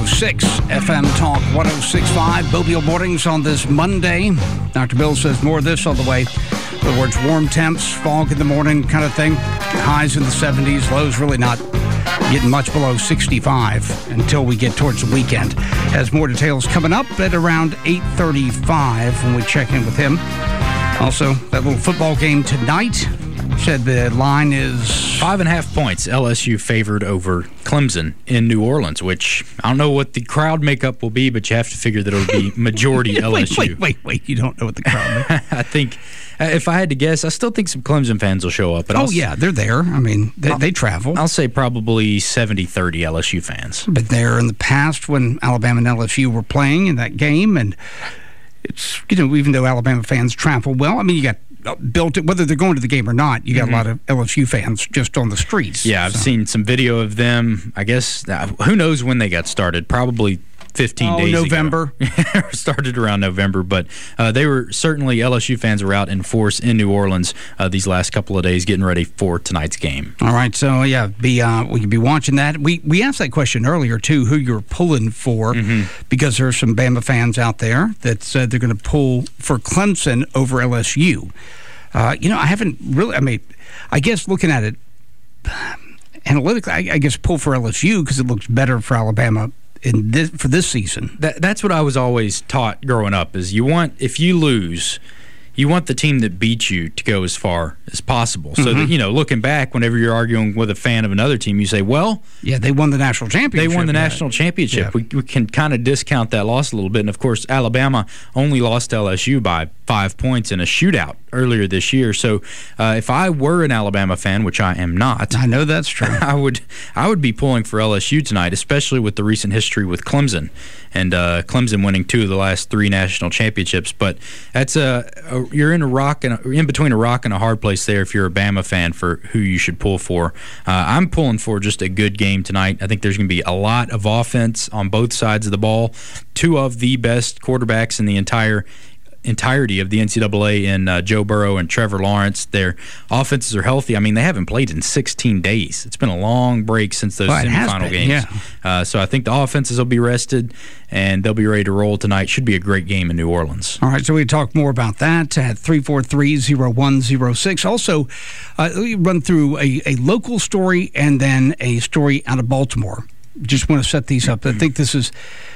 106 FM Talk 106.5 Mobile Mornings on this Monday. Dr. Bill says more of this on the way. In other words, warm temps, fog in the morning kind of thing. Highs in the 70s, lows really not getting much below 65 until we get towards the weekend. Has more details coming up at around 8:35 when we check in with him. Also, that little football game tonight. Said the line is 5.5 points. LSU favored over Clemson in New Orleans, which I don't know what the crowd makeup will be, but you have to figure that it'll be majority LSU. Wait. You don't know what the crowd makeup I think, if I had to guess, I still think some Clemson fans will show up. But yeah, they're there. I mean, they travel. I'll say probably 70-30 LSU fans. But there in the past when Alabama and LSU were playing in that game, and it's, even though Alabama fans travel well, I mean, you got built it, whether they're going to the game or not, you got a lot of LSU fans just on the streets. Yeah, I've seen some video of them. I guess, who knows when they got started? Probably 15 days November. ago. Started around November, but they were certainly, LSU fans were out in force in New Orleans these last couple of days getting ready for tonight's game. All right, so yeah, we could be watching that. We asked that question earlier too, who you're pulling for, because there's some Bama fans out there that said they're going to pull for Clemson over LSU. I haven't really, I guess looking at it analytically, I guess pull for LSU because it looks better for Alabama for this season. That's what I was always taught growing up, is if you lose, you want the team that beats you to go as far as possible. So that, looking back, whenever you're arguing with a fan of another team, you say, well, yeah, they won the national championship. They won the national championship. Yeah. We can kind of discount that loss a little bit. And of course, Alabama only lost to LSU by 5 points in a shootout earlier this year. So if I were an Alabama fan, which I am not, I know that's true, I would be pulling for LSU tonight, especially with the recent history with Clemson, and Clemson winning 2 of the last 3 national championships. But that's you're in between a rock and a hard place there if you're a Bama fan for who you should pull for. I'm pulling for just a good game tonight. I think there's going to be a lot of offense on both sides of the ball. 2 of the best quarterbacks in the entirety of the NCAA in Joe Burrow and Trevor Lawrence. Their offenses are healthy. I mean, they haven't played in 16 days. It's been a long break since those semifinal games. Yeah. So I think the offenses will be rested, and they'll be ready to roll tonight. Should be a great game in New Orleans. All right, so we talk more about that at 343-0106. Also, run through a local story and then a story out of Baltimore. Just want to set these up. I think this is,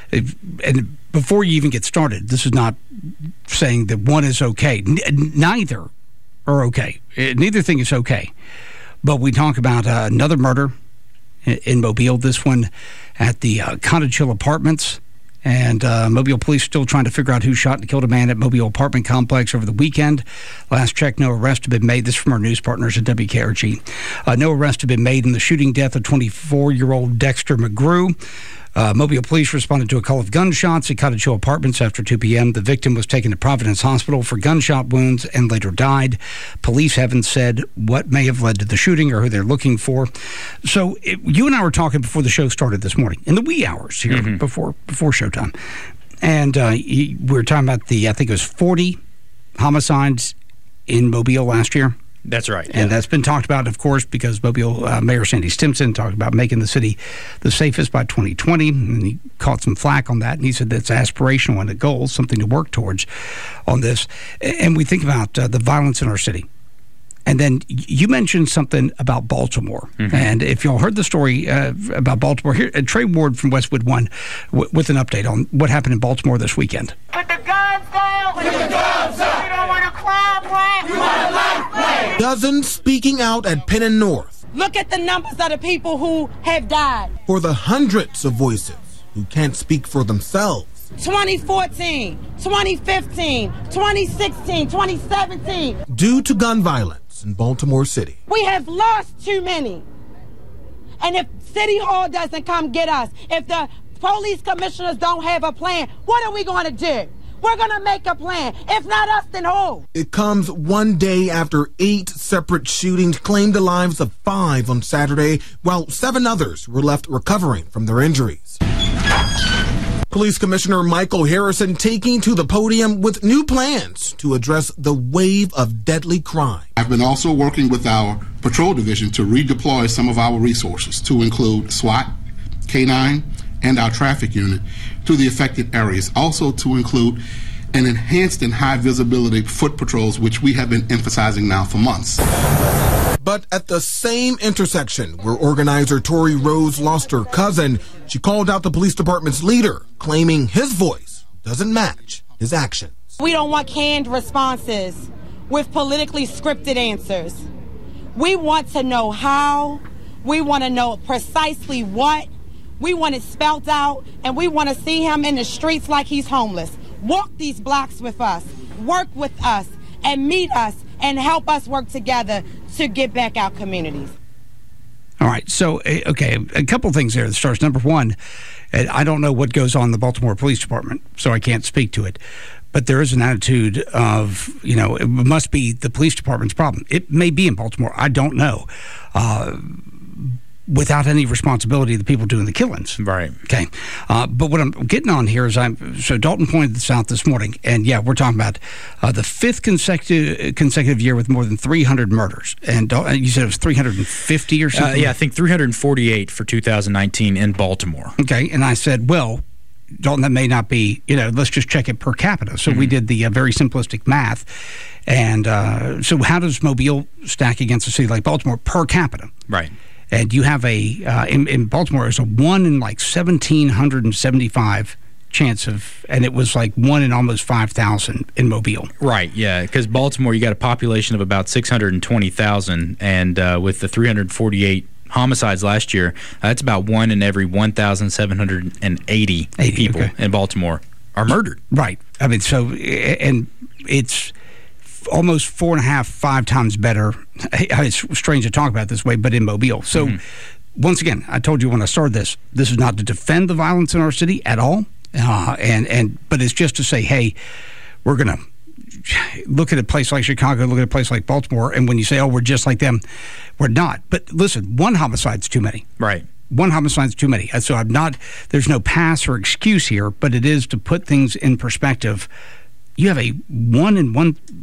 and before you even get started, this is not saying that one is okay. Neither are okay. Neither thing is okay. But we talk about another murder in Mobile, this one at the Cottage Hill Apartments. And Mobile police still trying to figure out who shot and killed a man at Mobile apartment complex over the weekend. Last check, no arrest had been made. This is from our news partners at WKRG. No arrest had been made in the shooting death of 24-year-old Dexter McGrew. Mobile police responded to a call of gunshots at Cottage Hill Apartments after 2 p.m. The victim was taken to Providence Hospital for gunshot wounds and later died. Police haven't said what may have led to the shooting or who they're looking for. So you and I were talking before the show started this morning, in the wee hours here before showtime. And we were talking about I think it was 40 homicides in Mobile last year. That's right. And that's been talked about, of course, because Mobile Mayor Sandy Stimson talked about making the city the safest by 2020, and he caught some flack on that, and he said that's aspirational and a goal, something to work towards on this. And we think about the violence in our city. And then you mentioned something about Baltimore. And if y'all heard the story about Baltimore, here, Trey Ward from Westwood One with an update on what happened in Baltimore this weekend. Put the guns down! Put the guns down! You don't want a crime rap! You want a life rap! Dozens speaking out at Penn and North. Look at the numbers of the people who have died. For the hundreds of voices who can't speak for themselves. 2014, 2015, 2016, 2017. Due to gun violence in Baltimore City. We have lost too many. And if City Hall doesn't come get us, if the police commissioners don't have a plan, what are we going to do? We're going to make a plan. If not us, then who? It comes one day after 8 separate shootings claimed the lives of 5 on Saturday, while 7 others were left recovering from their injuries. Police Commissioner Michael Harrison taking to the podium with new plans to address the wave of deadly crime. I've been also working with our patrol division to redeploy some of our resources to include SWAT, K-9, and our traffic unit to the affected areas. Also to include an enhanced and high visibility foot patrols, which we have been emphasizing now for months. But at the same intersection where organizer Tori Rose lost her cousin, she called out the police department's leader, claiming his voice doesn't match his actions. We don't want canned responses with politically scripted answers. We want to know how, we want to know precisely what, we want it spelled out, and we want to see him in the streets like he's homeless. Walk these blocks with us, work with us, and meet us, and help us work together to get back our communities. All right. So, okay, a couple things there that starts. Number one, I don't know what goes on in the Baltimore Police Department, so I can't speak to it. But there is an attitude of, it must be the police department's problem. It may be in Baltimore. I don't know. Without any responsibility of the people doing the killings. Right. Okay. But what I'm getting on here is so Dalton pointed this out this morning, and yeah, we're talking about the fifth consecutive year with more than 300 murders. And you said it was 350 or something? Yeah, I think 348 for 2019 in Baltimore. Okay. And I said, well, Dalton, that may not be, let's just check it per capita. So we did the very simplistic math. And so how does Mobile stack against a city like Baltimore per capita? Right. And you have in Baltimore, there's a 1 in like 1,775 chance of, and it was like 1 in almost 5,000 in Mobile. Right, yeah, because Baltimore, you got a population of about 620,000, and with the 348 homicides last year, that's about 1 in every 1,780 people in Baltimore are murdered. Right. I mean, so, and it's almost 5 times better. It's strange to talk about it this way, but in Mobile. So, once again, I told you when I started this is not to defend the violence in our city at all, but it's just to say, hey, we're going to look at a place like Chicago, look at a place like Baltimore, and when you say, oh, we're just like them, we're not. But listen, one homicide's too many. Right. One homicide's too many. So there's no pass or excuse here, but it is to put things in perspective. You have a 1 in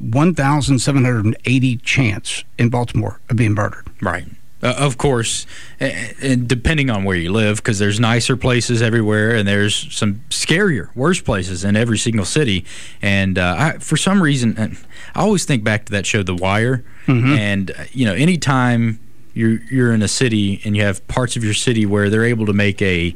1,780 chance in Baltimore of being murdered. Right. Of course, and depending on where you live, because there's nicer places everywhere, and there's some scarier, worse places in every single city. And for some reason, I always think back to that show, The Wire. And anytime you're in a city and you have parts of your city where they're able to make a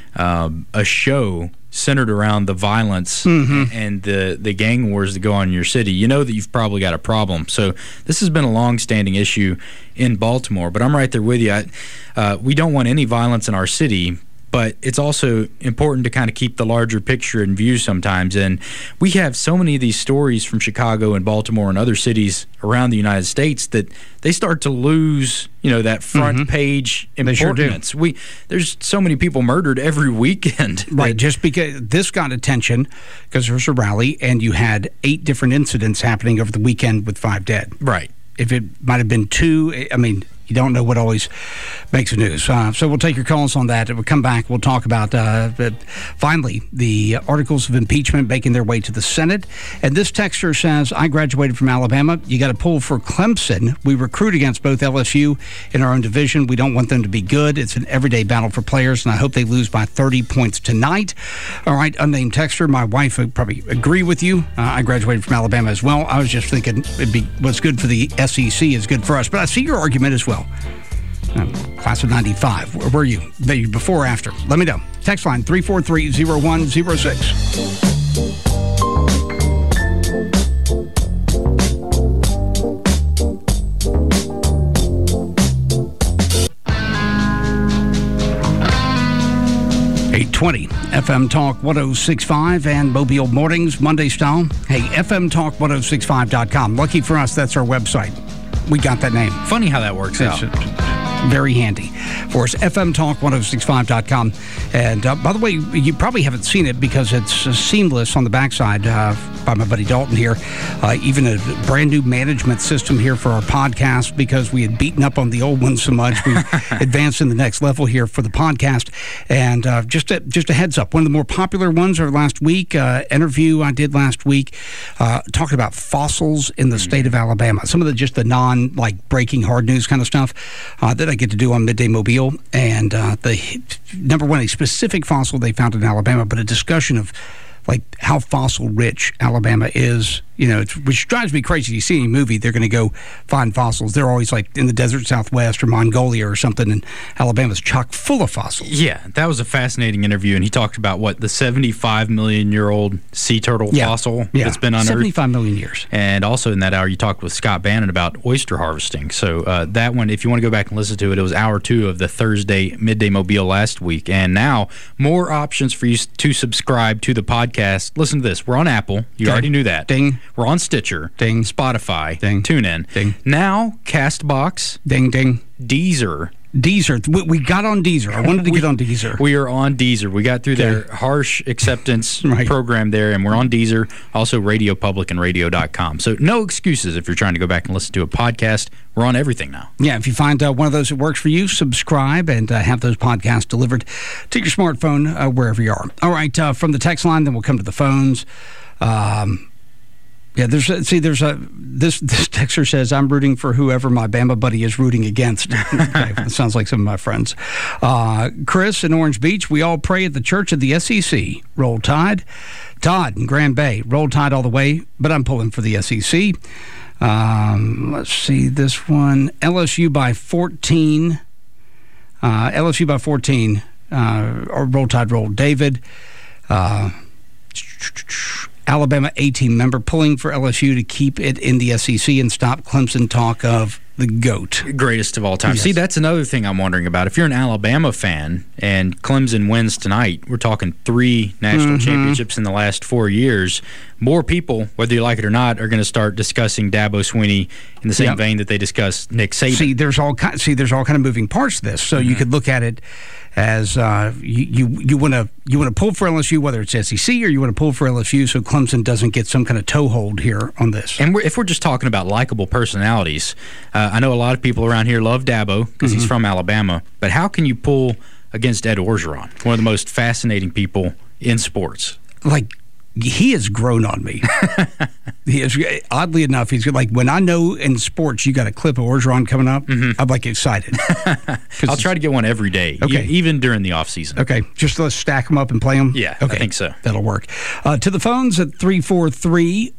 show centered around the violence and the gang wars that go on in your city, you know that you've probably got a problem. So this has been a long-standing issue in Baltimore, but I'm right there with you. We don't want any violence in our city, but it's also important to kind of keep the larger picture in view sometimes. And we have so many of these stories from Chicago and Baltimore and other cities around the United States that they start to lose, that front page importance. Sure do. There's so many people murdered every weekend. Right, just because this got attention because there was a rally and you had 8 different incidents happening over the weekend with 5 dead. Right. If it might have been 2, I mean, you don't know what always makes the news. So we'll take your calls on that. We'll come back. We'll talk about, finally, the articles of impeachment making their way to the Senate. And this texter says, I graduated from Alabama. You got to pull for Clemson. We recruit against both LSU in our own division. We don't want them to be good. It's an everyday battle for players, and I hope they lose by 30 points tonight. All right, unnamed texter. My wife would probably agree with you. I graduated from Alabama as well. I was just thinking what's good for the SEC is good for us. But I see your argument as well. Class of 95. Where were you? Before or after? Let me know. Text line 343-0106. 820 FM Talk 106.5 and Mobile Mornings, Monday style. Hey, FMTalk1065.com. Lucky for us, that's our website. We got that name. Funny how that works out. Very handy for us. FMTalk1065.com. And by the way, you probably haven't seen it because it's seamless on the backside by my buddy Dalton here. Even a brand new management system here for our podcast because we had beaten up on the old one so much. We advanced in the next level here for the podcast. And just a heads up, one of the more popular ones over last week, interview I did last week, talking about fossils in the state of Alabama. Some of the non breaking hard news kind of stuff that I get to do on Midday Mobile. And number one, a specific fossil they found in Alabama, but a discussion of like how fossil rich Alabama is, which drives me crazy. You see any movie, they're going to go find fossils. They're always like in the desert Southwest or Mongolia or something, and Alabama's chock full of fossils. Yeah, that was a fascinating interview, and he talked about the 75-million-year-old sea turtle fossil that's been unearthed. 75 million years. And also in that hour, you talked with Scott Bannon about oyster harvesting. So that one, if you want to go back and listen to it, it was hour 2 of the Thursday Midday Mobile last week. And now, more options for you to subscribe to the podcast. Listen to this. We're on Apple. You already knew that. Ding. We're on Stitcher. Ding. Spotify. Ding. TuneIn. Ding. Now, CastBox. Ding, ding. Deezer. We got on Deezer. I wanted to get on Deezer. We are on Deezer. We got through their harsh acceptance program there, and we're on Deezer. Also, Radio Public and Radio.com. So no excuses if you're trying to go back and listen to a podcast. We're on everything now. Yeah, if you find one of those that works for you, subscribe and have those podcasts delivered to your smartphone wherever you are. All right, from the text line, then we'll come to the phones. This texter says, I'm rooting for whoever my Bama buddy is rooting against. Okay, that sounds like some of my friends. Chris in Orange Beach, we all pray at the Church of the SEC. Roll Tide. Todd in Grand Bay, Roll Tide all the way, but I'm pulling for the SEC. Let's see this one. LSU by 14. LSU by 14. Or Roll Tide, roll. David. Alabama 18 member pulling for LSU to keep it in the SEC and stop Clemson talk of the GOAT. Greatest of all time. Yes. See, that's another thing I'm wondering about. If you're an Alabama fan and Clemson wins tonight, we're talking 3 national championships in the last 4 years. More people, whether you like it or not, are going to start discussing Dabo Swinney in the same vein that they discuss Nick Saban. See, there's all kind of moving parts to this. So you could look at it as you want to pull for LSU, whether it's SEC or you want to pull for LSU, so Clemson doesn't get some kind of toehold here on this. And if we're just talking about likable personalities, I know a lot of people around here love Dabo because he's from Alabama. But how can you pull against Ed Orgeron, one of the most fascinating people in sports? Like, he has grown on me. He is, oddly enough, he's like, when I know in sports you got a clip of Orgeron coming up, I'm like excited. I'll try to get one every day, even during the off season. Okay, just let's stack them up and play them. Yeah, okay. I think so. That'll work. To the phones at 343-0106,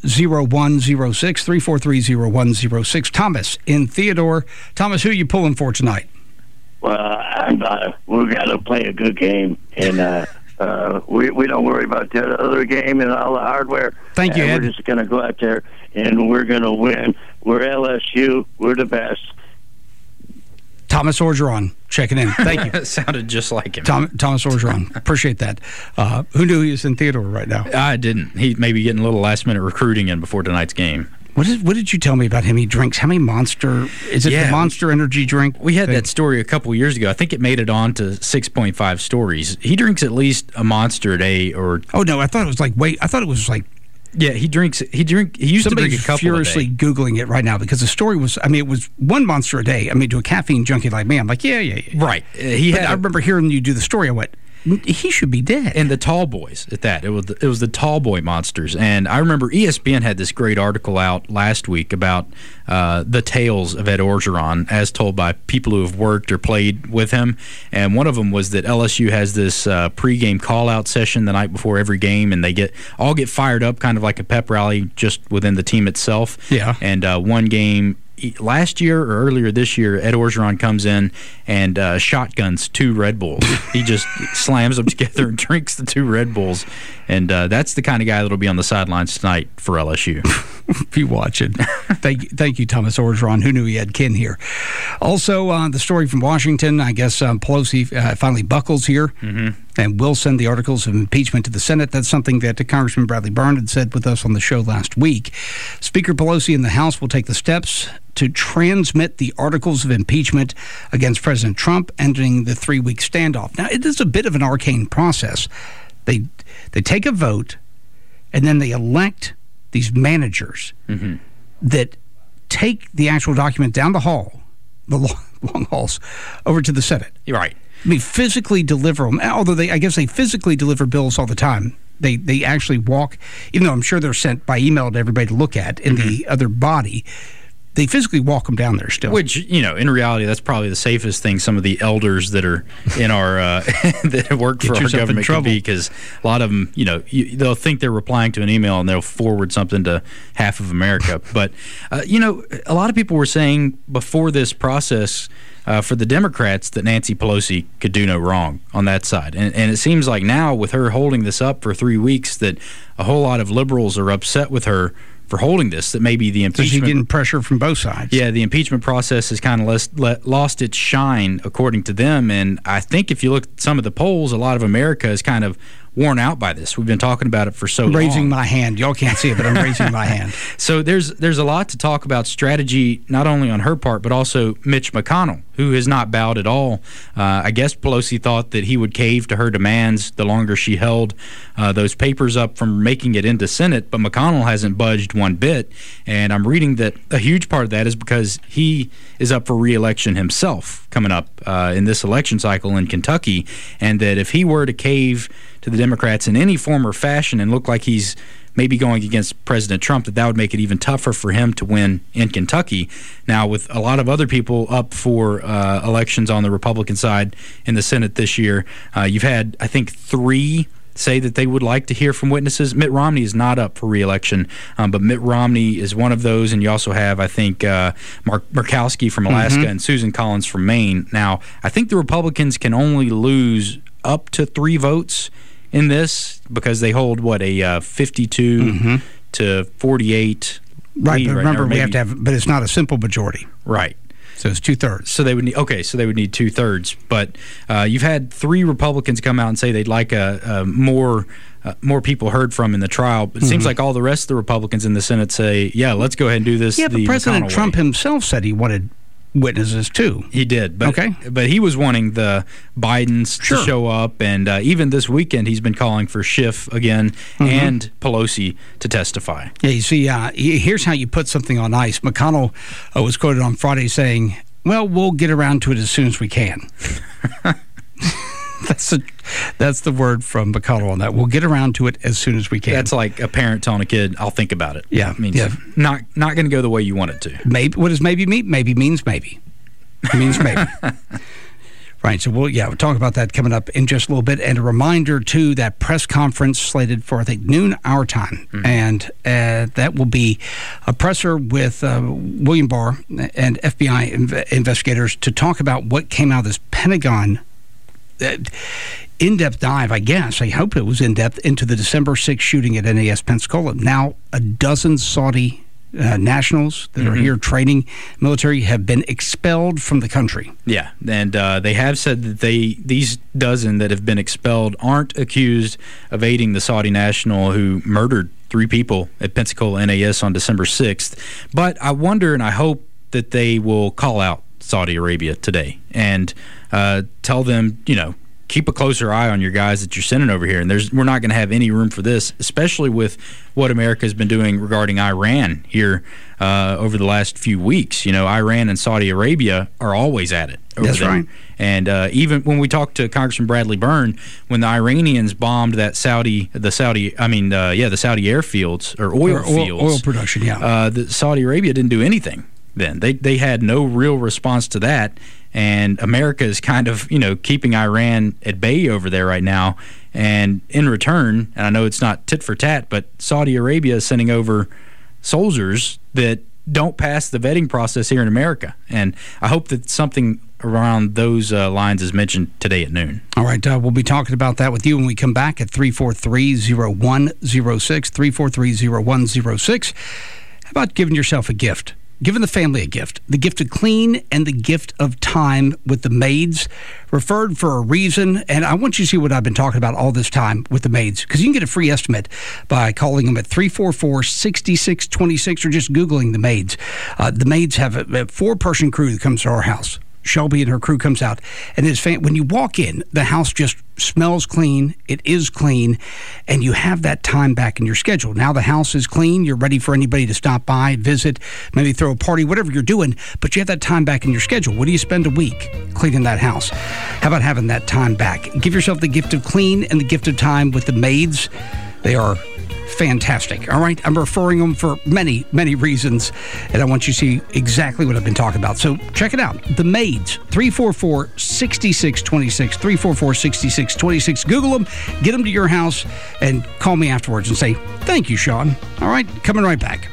343-0106. Thomas in Theodore. Thomas, who are you pulling for tonight? Well, we've got to play a good game, and we don't worry about the other game and all the hardware. Thank you, Ed. We're just going to go out there and we're going to win. We're LSU. We're the best. Thomas Orgeron checking in. Thank you. Sounded just like him. Thomas Orgeron. Appreciate that. Who knew he was in Theodore right now? I didn't. He may be getting a little last-minute recruiting in before tonight's game. What did you tell me about him? He drinks how many Monster? Is it the Monster Energy drink? We had that story a couple years ago. I think it made it on to 6.5 stories. He drinks at least a Monster a day, or no, I thought it was like yeah, he used to drink a couple furiously a day. Googling it right now because the story was, it was one Monster a day. To a caffeine junkie like me, I'm like, yeah. Right. I remember hearing you do the story. I went, he should be dead. And the tall boys at that. It was the tall boy monsters. And I remember ESPN had this great article out last week about the tales of Ed Orgeron as told by people who have worked or played with him. And one of them was that LSU has this pregame call-out session the night before every game, and they all get fired up, kind of like a pep rally just within the team itself. Yeah. And one game last year or earlier this year, Ed Orgeron comes in and shotguns 2 Red Bulls. He just slams them together and drinks the 2 Red Bulls. And that's the kind of guy that'll be on the sidelines tonight for LSU. Be watching. Thank you, Thomas Orgeron. Who knew he had kin here? Also, the story from Washington, I guess Pelosi finally buckles here and will send the articles of impeachment to the Senate. That's something that Congressman Bradley Byrne had said with us on the show last week. Speaker Pelosi and the House will take the steps to transmit the articles of impeachment against President Trump, ending the 3-week standoff. Now, it is a bit of an arcane process. They take a vote, and then they elect these managers that take the actual document down the hall, the long halls, over to the Senate. You're right. Physically deliver them, although I guess they physically deliver bills all the time. They actually walk, even though I'm sure they're sent by email to everybody to look at in the other body. they physically walk them down there still. Which, in reality, that's probably the safest thing some of the elders that are in our that work for our government could be, because a lot of them, they'll think they're replying to an email and they'll forward something to half of America. But, a lot of people were saying before this process for the Democrats that Nancy Pelosi could do no wrong on that side. And it seems like now, with her holding this up for 3 weeks, that a whole lot of liberals are upset with her for holding this, that maybe the impeachment... So she's getting pressure from both sides. Yeah, the impeachment process has kind of lost its shine, according to them. And I think if you look at some of the polls, a lot of America is kind of worn out by this. We've been talking about it for so long. I'm raising my hand. Y'all can't see it, but I'm raising my hand. So there's a lot to talk about strategy, not only on her part, but also Mitch McConnell, who has not bowed at all. I guess Pelosi thought that he would cave to her demands the longer she held those papers up from making it into Senate, but McConnell hasn't budged one bit. And I'm reading that a huge part of that is because he is up for re-election himself coming up in this election cycle in Kentucky, and that if he were to cave to the Democrats in any form or fashion and look like he's maybe going against President Trump, that would make it even tougher for him to win in Kentucky. Now, with a lot of other people up for elections on the Republican side in the Senate this year, you've had, I think, 3 say that they would like to hear from witnesses. Mitt Romney is not up for re-election, but Mitt Romney is one of those, and you also have, I think, Mark Murkowski from Alaska and Susan Collins from Maine. Now, I think the Republicans can only lose up to 3 votes in this, because they hold a 52 to 48 right, lead but remember, we have to have, but it's not a simple majority. Right. So it's 2/3. So they would need 2/3. But you've had 3 Republicans come out and say they'd like more people heard from in the trial. It seems like all the rest of the Republicans in the Senate say, yeah, let's go ahead and do this. Yeah, but President Trump himself said he wanted witnesses too. He did, but he was wanting the Bidens to show up, and even this weekend he's been calling for Schiff again and Pelosi to testify. Yeah, you see, here's how you put something on ice. McConnell was quoted on Friday saying, well, we'll get around to it as soon as we can. That's the word from McConnell on that. We'll get around to it as soon as we can. That's like a parent telling a kid, I'll think about it. Yeah. It means not going to go the way you want it to. Maybe. What does maybe mean? Maybe means maybe. It means maybe. Right. So we'll talk about that coming up in just a little bit. And a reminder, too, that press conference slated for, I think, noon our time. And that will be a presser with William Barr and FBI investigators to talk about what came out of this Pentagon in-depth dive, I guess. I hope it was in-depth into the December 6th shooting at NAS Pensacola. Now, a dozen Saudi nationals that are here training military have been expelled from the country. Yeah, and they have said that these dozen that have been expelled aren't accused of aiding the Saudi national who murdered 3 people at Pensacola NAS on December 6th. But I wonder and I hope that they will call out Saudi Arabia today and tell them, keep a closer eye on your guys that you're sending over here. And we're not going to have any room for this, especially with what America has been doing regarding Iran here over the last few weeks. Iran and Saudi Arabia are always at it over That's there. Right. And even when we talked to Congressman Bradley Byrne, when the Iranians bombed the Saudi airfields or oil fields. Oil production, the Saudi Arabia didn't do anything then. They had no real response to that. And America is kind of, keeping Iran at bay over there right now. And in return, and I know it's not tit for tat, but Saudi Arabia is sending over soldiers that don't pass the vetting process here in America. And I hope that something around those lines is mentioned today at noon. All right, we'll be talking about that with you when we come back at 343-0106, 343-0106. How about giving yourself a gift? Giving the family a gift, the gift of clean and the gift of time with the maids, referred for a reason. And I want you to see what I've been talking about all this time with the maids, because you can get a free estimate by calling them at 344-6626 or just Googling the maids. The maids have a 4-person crew that comes to our house. Shelby and her crew comes out, and when you walk in, the house just smells clean. It is clean, and you have that time back in your schedule. Now the house is clean. You're ready for anybody to stop by, visit, maybe throw a party, whatever you're doing, but you have that time back in your schedule. What do you spend a week cleaning that house? How about having that time back? Give yourself the gift of clean and the gift of time with the maids. They are fantastic. All right, I'm referring them for many, many reasons, and I want you to see exactly what I've been talking about. So check it out. The Maids, 344-6626, 344-6626. Google them, get them to your house, and call me afterwards and say, thank you, Sean. All right, coming right back.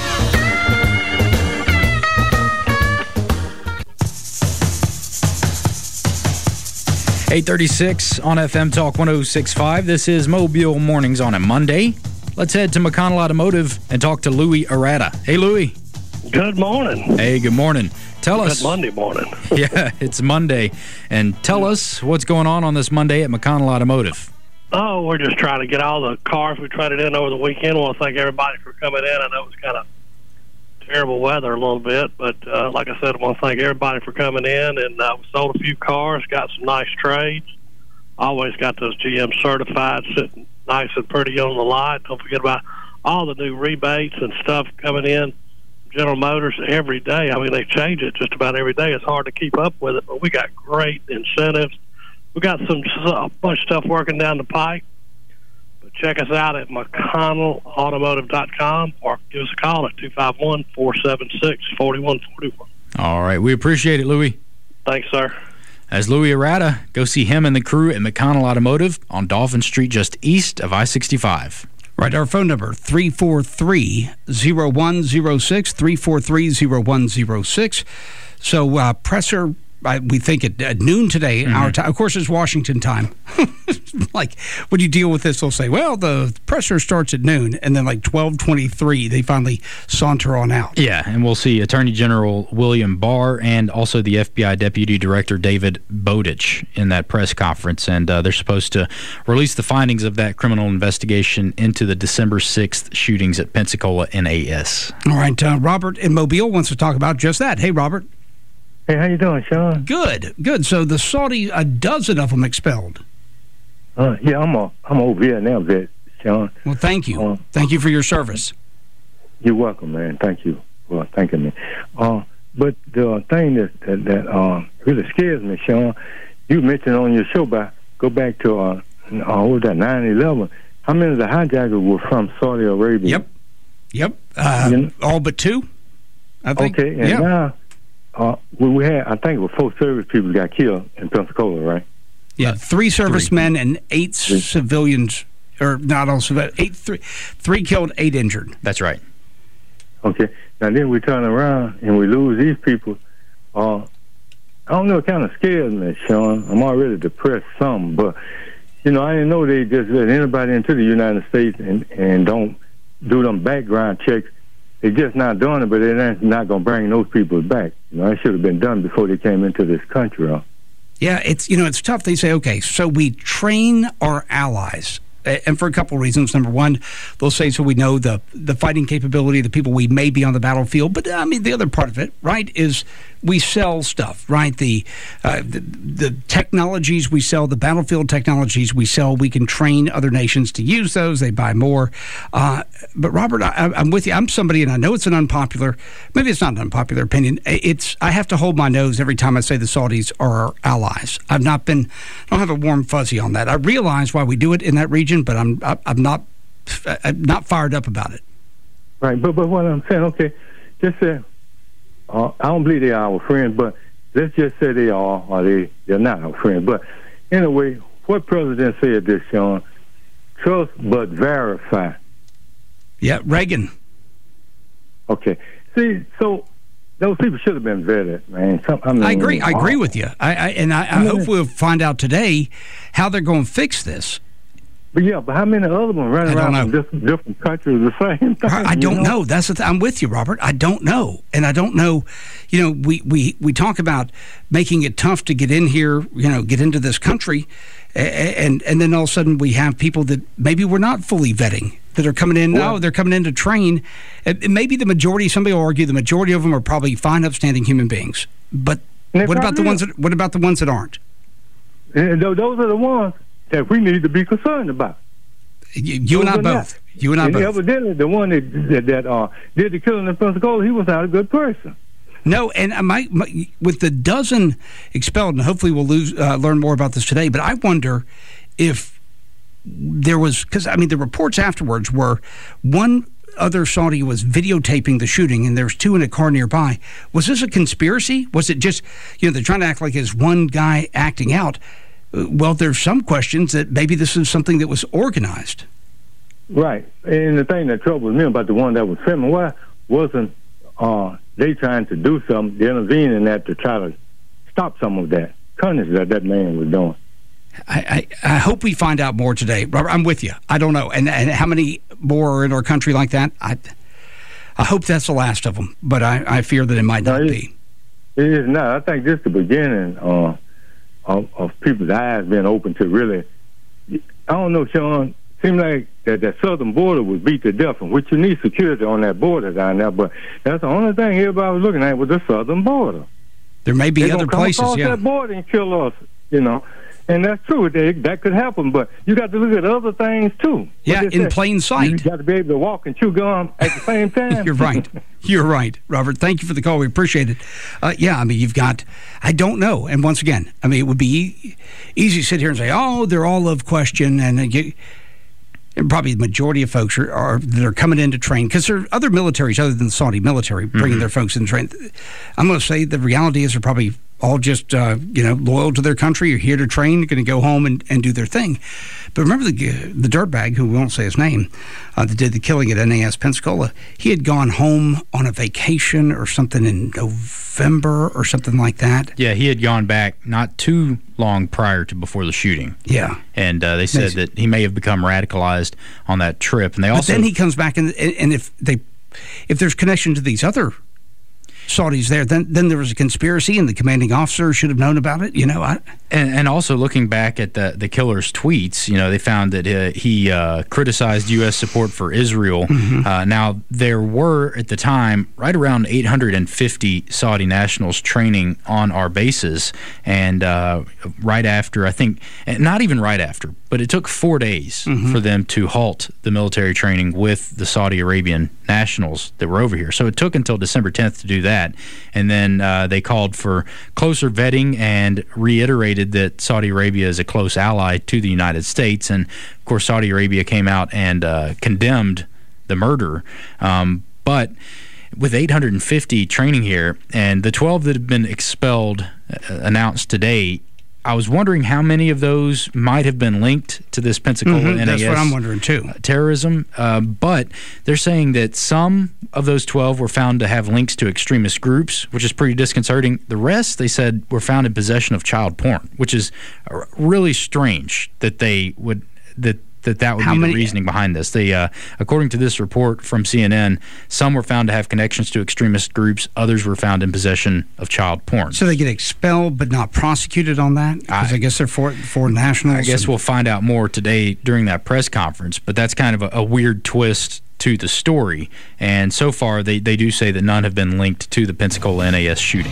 .836 on FM Talk 106.5. This is Mobile Mornings on a Monday. Let's head to McConnell Automotive and talk to Louis Arata. Hey, Louis. Good morning. Hey, good morning. Tell us. Good Monday morning. Yeah, it's Monday. And tell us what's going on this Monday at McConnell Automotive. Oh, we're just trying to get all the cars we traded in over the weekend. I want to thank everybody for coming in. I know it was kind of terrible weather a little bit, but like I said, I want to thank everybody for coming in. And we sold a few cars, got some nice trades. Always got those GM certified sitting nice and pretty on the lot. Don't forget about all the new rebates and stuff coming in. General Motors every day. I mean, they change it just about every day. It's hard to keep up with it, but we got great incentives. We got a bunch of stuff working down the pike. But check us out at McConnellAutomotive.com or give us a call at 251-476-4141. All right. We appreciate it, Louis. Thanks, sir. As Louis Arata, go see him and the crew at McConnell Automotive on Dolphin Street just east of I-65. Right, our phone number, 343-0106, 343-0106. So presser, we think at noon today, our time. Of course, it's Washington time. Like, when you deal with this, they'll say, well, the presser starts at noon, and then like 12:23, they finally saunter on out. Yeah, and we'll see Attorney General William Barr and also the FBI Deputy Director David Bowditch in that press conference, and they're supposed to release the findings of that criminal investigation into the December 6th shootings at Pensacola NAS. All right, Robert in Mobile wants to talk about just that. Hey, Robert. Hey, how you doing, Sean? Good. So the Saudi, a dozen of them expelled. Yeah, I'm over Vietnam vet, Sean. Well, thank you. Thank you for your service. You're welcome, man. Thank you for thanking me. But the thing that really scares me, Sean, you mentioned on your show go back to what was that 9/11? How many of the hijackers were from Saudi Arabia? Yep. All but two, I think. Okay, and now we had, I think it was 4 service people got killed in Pensacola, right? Yeah, 3 servicemen and 8 civilians, or not all civilians, 3 killed, 8 injured. That's right. Okay. Now then we turn around and we lose these people. I don't know, it kind of scares me, Sean. I'm already depressed some, but, I didn't know they just let anybody into the United States and don't do them background checks. They're just not doing it, but they're not going to bring those people back. It should have been done before they came into this country. Yeah, it's tough. They say, okay, so we train our allies, and for a couple of reasons. Number one, they'll say so we know the fighting capability of the people we may be on the battlefield. But I mean, the other part of it, right, is we sell stuff, right? The technologies we sell, the battlefield technologies we sell, we can train other nations to use those. They buy more. But Robert, I'm with you. I'm somebody, and I know it's maybe it's not an unpopular opinion. I have to hold my nose every time I say the Saudis are our allies. I don't have a warm fuzzy on that. I realize why we do it in that region, but I'm not fired up about it. Right, but what I'm saying, okay, just say, I don't believe they are our friends, but let's just say they are, or they're not our friends. But anyway, what president said this, Sean? Trust but verify. Yeah, Reagan. Okay. See, so those people should have been vetted, man. I agree. I agree with you. I hope we'll find out today how they're going to fix this. But how many other them running around from different countries the same thing? I don't know. That's the thing. I'm with you, Robert. I don't know. And I don't know, we talk about making it tough to get in here, get into this country, and then all of a sudden we have people that maybe we're not fully vetting that are coming in. No, they're coming in to train. Maybe the majority, somebody will argue the majority of them are probably fine, upstanding human beings. But what about the ones that aren't? And those are the ones that we need to be concerned about. You and I both. You and I both. Evidently, the one that did the killing in Pensacola, he was not a good person. No, and with the dozen expelled, and hopefully we'll learn more about this today, but I wonder if there was, because I mean the reports afterwards were one other Saudi was videotaping the shooting, and there's two in a car nearby. Was this a conspiracy? Was it just, they're trying to act like it's one guy acting out? Well, there's some questions that maybe this is something that was organized. Right. And the thing that troubles me about the one that was filming, why wasn't they trying to do something, to intervene in that to try to stop some of that carnage that man was doing? I hope we find out more today. Robert, I'm with you. I don't know. And how many more are in our country like that? I hope that's the last of them, but I fear that it might not be. It is not. I think this is the beginning of people's eyes being open to really, I don't know, Sean, seemed like that southern border was beat to death, and which you need security on that border down there, but that's the only thing everybody was looking at was the southern border. There may be other places, across that border and kill us, And that's true. That could happen, but you got to look at other things too. Yeah, in plain sight. You got to be able to walk and chew gum at the same time. You're right. You're right, Robert. Thank you for the call. We appreciate it. Yeah, I mean, you've got, I don't know. And once again, I mean, it would be easy to sit here and say, oh, they're all of question. And probably the majority of folks that are coming in to train, because there are other militaries other than the Saudi military bringing their folks in to train. I'm going to say the reality is they're probably all just, loyal to their country, are here to train, going to go home and do their thing. But remember the dirtbag, who we won't say his name, that did the killing at NAS Pensacola, he had gone home on a vacation or something in November or something like that. Yeah, he had gone back not too long prior to before the shooting. Yeah. And they said that he may have become radicalized on that trip. And but then he comes back, and if there's connection to these other Saudis there, then there was a conspiracy, and the commanding officer should have known about it. And also looking back at the killer's tweets, they found that he criticized U.S. support for Israel. Now, there were at the time right around 850 Saudi nationals training on our bases, and right after, I think, not even right after, but it took 4 days for them to halt the military training with the Saudi Arabian nationals that were over here. So it took until December 10th to do that, and then they called for closer vetting and reiterated that Saudi Arabia is a close ally to the United States. And, of course, Saudi Arabia came out and condemned the murder. But with 850 training here, and the 12 that have been expelled announced today, I was wondering how many of those might have been linked to this Pensacola NAS that's what I'm wondering too. Terrorism. But they're saying that some of those 12 were found to have links to extremist groups, which is pretty disconcerting. The rest, they said, were found in possession of child porn, which is really strange that they would that would be the reasoning behind this. They, according to this report from CNN, some were found to have connections to extremist groups. Others were found in possession of child porn. So they get expelled but not prosecuted on that? Because I guess they're foreign nationals? I guess we'll find out more today during that press conference, but that's kind of a weird twist to the story. And so far, they do say that none have been linked to the Pensacola NAS shooting.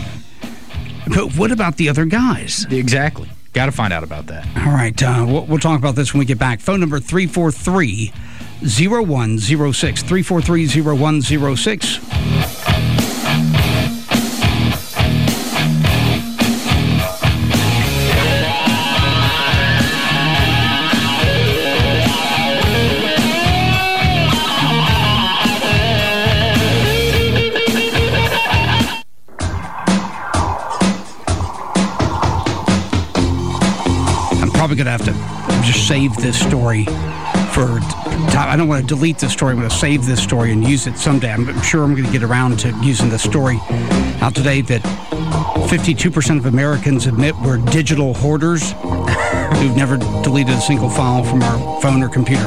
But what about the other guys? Exactly. Got to find out about that. All right. We'll talk about this when we get back. Phone number 343-0106. 343-0106. Probably going to have to just save this story for time. I don't want to delete this story. I'm going to save this story and use it someday. I'm sure I'm going to get around to using this story out today that 52% of Americans admit we're digital hoarders who've never deleted a single file from our phone or computer.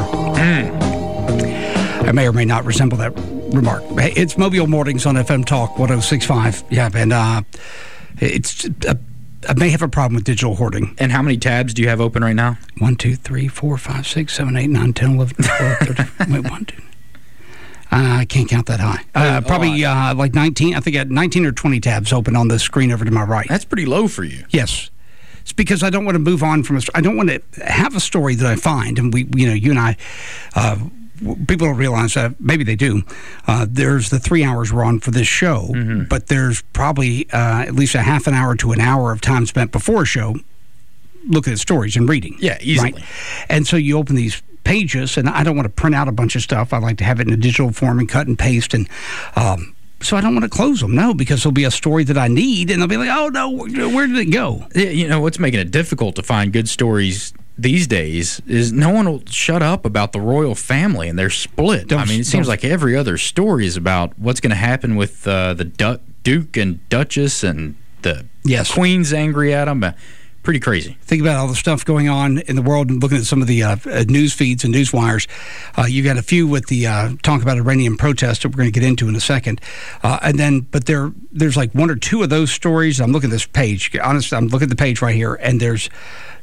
I may or may not resemble that remark. It's Mobile Mornings on FM Talk 106.5. Yeah, and I may have a problem with digital hoarding. And how many tabs do you have open right now? 1, 2, 3, 4, 5, 6, 7, 8, 9, 10, 11, 12, 13. Wait, 1, 2. I can't count that high. Probably like 19. I think I had 19 or 20 tabs open on the screen over to my right. That's pretty low for you. Yes. It's because I don't want to move on from I don't want to have a story that I find, and you and I, people don't realize that, maybe they do. There's the 3 hours we're on for this show, but there's probably at least a half an hour to an hour of time spent before a show looking at stories and reading. Yeah, easily. Right? And so you open these pages, and I don't want to print out a bunch of stuff. I like to have it in a digital form and cut and paste, and so I don't want to close them. No, because there'll be a story that I need, and they'll be like, oh, no, where did it go? Yeah, what's making it difficult to find good stories these days is no one will shut up about the royal family and their split. It seems like every other story is about what's going to happen with the Duke and Duchess and the Queen's angry at them. Pretty crazy. Think about all the stuff going on in the world and looking at some of the news feeds and news wires. You've got a few with the talk about Iranian protests that we're going to get into in a second. But there's like one or two of those stories. I'm looking at this page. Honestly, I'm looking at the page right here, and there's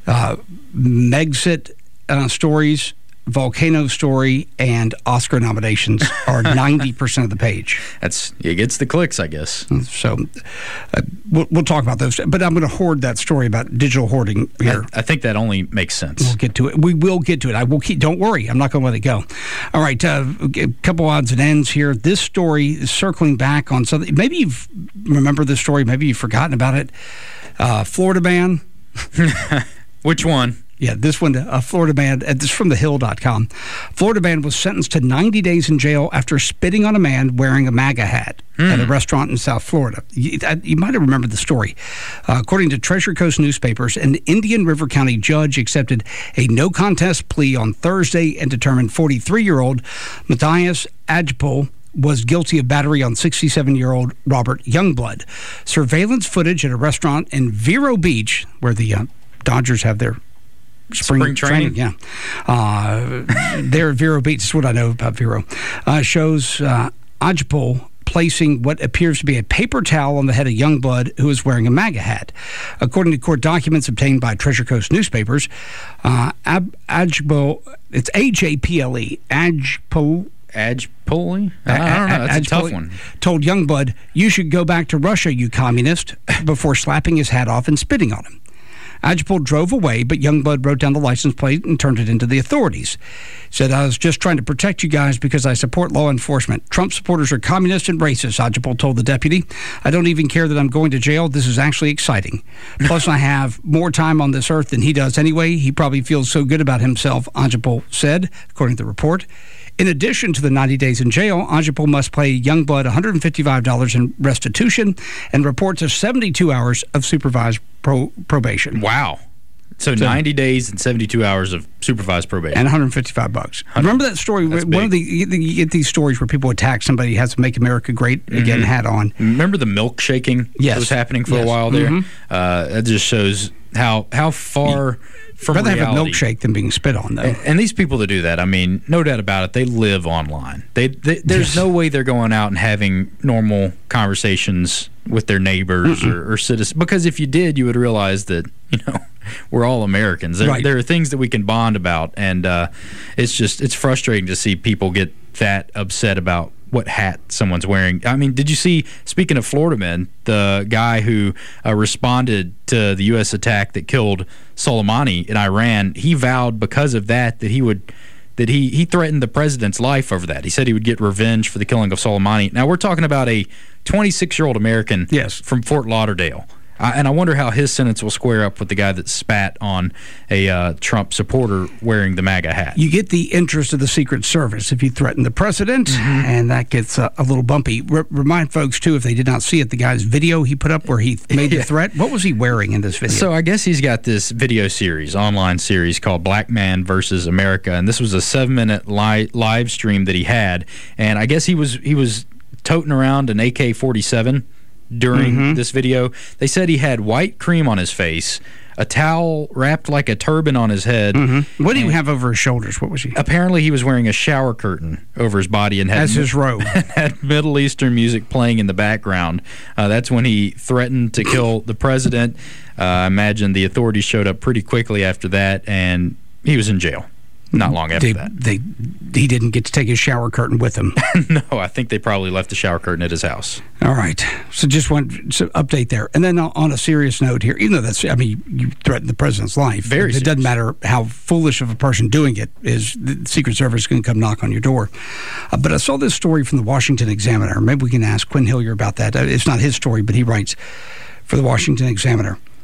Megxit stories, volcano story, and Oscar nominations are 90% of the page. It gets the clicks, I guess. So we'll talk about those, but I'm going to hoard that story about digital hoarding here. I think that only makes sense. We'll get to it. We will get to it. I will keep. Don't worry. I'm not going to let it go. All right. A couple odds and ends here. This story is circling back on something. Maybe you've remember this story. Maybe you've forgotten about it. Florida man. Which one? Yeah, this one, a Florida man, this is from thehill.com. Florida man was sentenced to 90 days in jail after spitting on a man wearing a MAGA hat at a restaurant in South Florida. You might have remembered the story. According to Treasure Coast newspapers, an Indian River County judge accepted a no-contest plea on Thursday and determined 43-year-old Matthias Ajpal was guilty of battery on 67-year-old Robert Youngblood. Surveillance footage at a restaurant in Vero Beach, where the Dodgers have their spring training. Yeah. There at Vero Beach, is what I know about Vero, shows Ajpal placing what appears to be a paper towel on the head of Youngblood, who is wearing a MAGA hat. According to court documents obtained by Treasure Coast newspapers, Ajpal, it's Ajple, Ajpal. Ajpoli? I don't know. That's a tough one. Told Youngblood, "You should go back to Russia, you communist," before slapping his hat off and spitting on him. Ajpal drove away, but Youngblood wrote down the license plate and turned it into the authorities. Said, "I was just trying to protect you guys because I support law enforcement. Trump supporters are communist and racist," Ajpal told the deputy. "I don't even care that I'm going to jail. This is actually exciting. Plus, I have more time on this earth than he does anyway. He probably feels so good about himself," Ajpal said, according to the report. In addition to the 90 days in jail, Ajpal must pay Youngblood $155 in restitution and report to 72 hours of supervised probation. Wow. So 90 days and 72 hours of supervised probation. And $155. Remember that story? One of you get these stories where people attack somebody who has to Make America Great Again hat on. Remember the milk shaking that was happening for a while there? That just shows how far from I'd rather reality. have a milkshake than being spit on, though. And these people that do that, I mean, no doubt about it, they live online. There's no way they're going out and having normal conversations with their neighbors or citizens. Because if you did, you would realize that, we're all Americans. There are things that we can bond about, and it's frustrating to see people get that upset about what hat someone's wearing. I mean, did you see, speaking of Florida men, the guy who responded to the U.S. attack that killed Soleimani in Iran, he vowed because of that he threatened the president's life over that. He said he would get revenge for the killing of Soleimani. Now, we're talking about a 26-year-old American from Fort Lauderdale. And I wonder how his sentence will square up with the guy that spat on a Trump supporter wearing the MAGA hat. You get the interest of the Secret Service if you threaten the president, and that gets a little bumpy. Remind folks, too, if they did not see it, the guy's video he put up where he made the threat. What was he wearing in this video? So I guess he's got this video series, online series called Black Man versus America, and this was a 7-minute live stream that he had, and I guess he was toting around an AK-47 during this video. They said he had white cream on his face, a towel wrapped like a turban on his head. What did he have over his shoulders? What was he? Apparently he was wearing a shower curtain over his body and had his robe. Had Middle Eastern music playing in the background. That's when he threatened to kill the president. I imagine the authorities showed up pretty quickly after that, and he was in jail. Not long after that. He didn't get to take his shower curtain with him. No, I think they probably left the shower curtain at his house. All right. So just want to update there. And then on a serious note here, even though you threatened the president's life. It doesn't matter how foolish of a person doing it is, the Secret Service is going to come knock on your door. But I saw this story from the Washington Examiner. Maybe we can ask Quinn Hillier about that. It's not his story, but he writes for the Washington Examiner.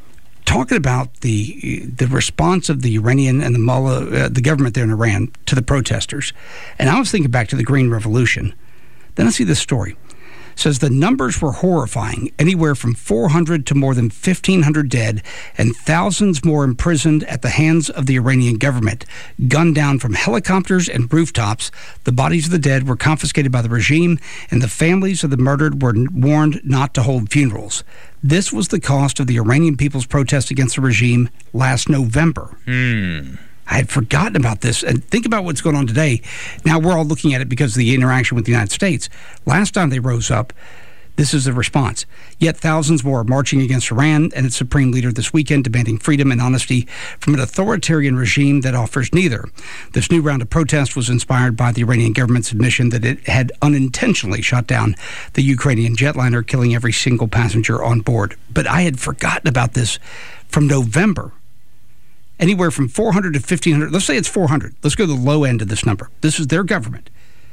talking about the response of the Iranian and the government there in Iran to the protesters. And I was thinking back to the Green Revolution. Then I see this story. It says the numbers were horrifying, anywhere from 400 to more than 1,500 dead and thousands more imprisoned at the hands of the Iranian government. Gunned down from helicopters and rooftops, the bodies of the dead were confiscated by the regime, and the families of the murdered were warned not to hold funerals. This was the cost of the Iranian people's protest against the regime last November. I had forgotten about this. And think about what's going on today. Now we're all looking at it because of the interaction with the United States. Last time they rose up, this is the response. Yet thousands more are marching against Iran and its supreme leader this weekend, demanding freedom and honesty from an authoritarian regime that offers neither. This new round of protest was inspired by the Iranian government's admission that it had unintentionally shot down the Ukrainian jetliner, killing every single passenger on board. But I had forgotten about this from November. Anywhere from 400 to 1,500. Let's say it's 400. Let's go to the low end of this number. This is their government.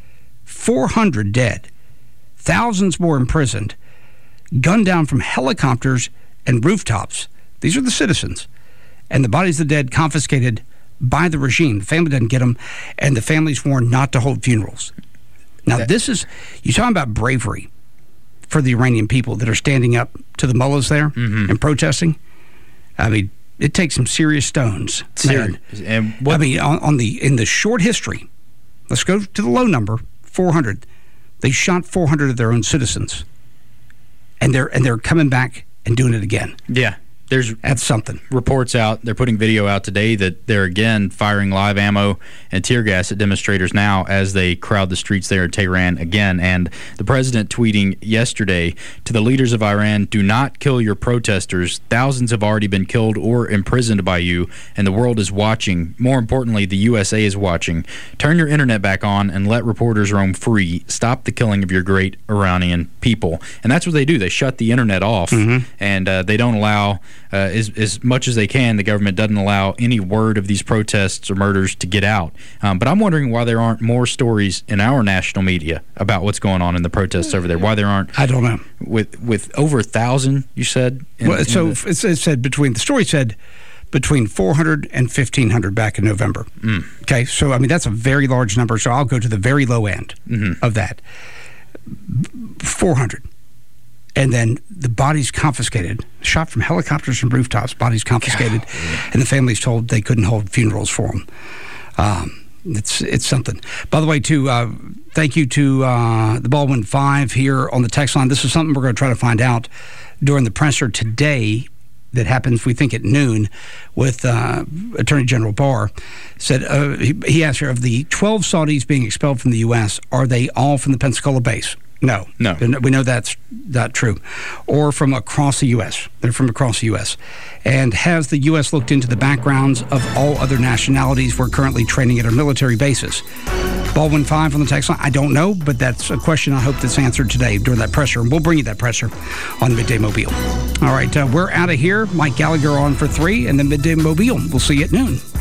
400 dead. Thousands more imprisoned. Gunned down from helicopters and rooftops. These are the citizens. And the bodies of the dead confiscated by the regime. The family doesn't get them. And the families warned not to hold funerals. Now, this is, you're talking about bravery for the Iranian people that are standing up to the mullahs there and protesting. I mean, it takes some serious stones. And what, I mean, in the short history, let's go to the low number, 400. They shot 400 of their own citizens, and they're coming back and doing it again. Yeah. That's something. Reports out, they're putting video out today that they're again firing live ammo and tear gas at demonstrators now as they crowd the streets there in Tehran again. And the president tweeting yesterday to the leaders of Iran, do not kill your protesters. Thousands have already been killed or imprisoned by you, and the world is watching. More importantly, the USA is watching. Turn your internet back on and let reporters roam free. Stop the killing of your great Iranian people. And that's what they do. They shut the internet off, and they don't allow... as much as they can, the government doesn't allow any word of these protests or murders to get out. But I'm wondering why there aren't more stories in our national media about what's going on in the protests over there. Why there aren't? I don't know. With over 1,000, you said? It said the story said between 400 and 1,500 back in November. Okay, so I mean that's a very large number. So I'll go to the very low end of that. 400. And then the bodies confiscated, shot from helicopters and rooftops, bodies confiscated, and the families told they couldn't hold funerals for them. It's something. By the way, too, thank you to the Baldwin 5 here on the text line. This is something we're going to try to find out during the presser today that happens, we think, at noon with Attorney General Barr. Said he asked her, of the 12 Saudis being expelled from the U.S., are they all from the Pensacola base? No. We know that's not true. Or from across the U.S. They're from across the U.S. And has the U.S. looked into the backgrounds of all other nationalities we're currently training at our military bases? Baldwin 5 on the text line. I don't know, but that's a question I hope that's answered today during that presser. And we'll bring you that presser on Midday Mobile. All right, we're out of here. Mike Gallagher on for 3, and then Midday Mobile. We'll see you at noon.